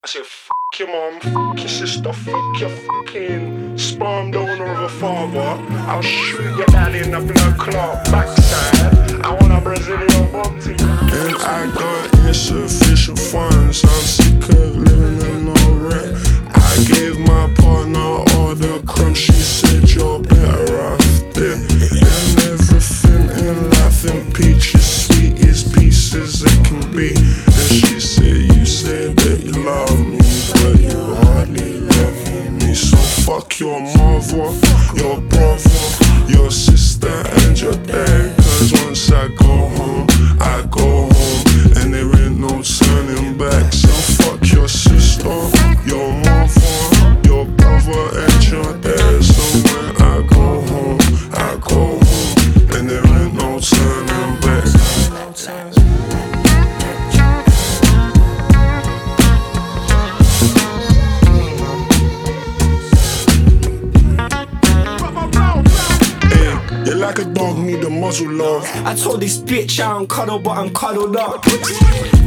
I said, your mom, your sister, your fucking sperm donor of a father. I'll shoot your dad in the blood clot backside. I want a Brazilian bomb to you. And I got insufficient funds. I'm sick of living in no rent. I gave my partner all the crumbs. She said you're better off there. And everything in life in peaches, sweet as pieces it can be. And she said, you said that you love me, but you hardly love me. So fuck your mother, your brother, your sister and your dad. Cause once I go home, I go home, and there ain't no turning back. So fuck your sister, your mother, your brother and your dad. So when I go home, I go home, and there ain't no turning back. You're like a dog, need a muzzle, love. I told this bitch I don't cuddle, but I'm cuddled up.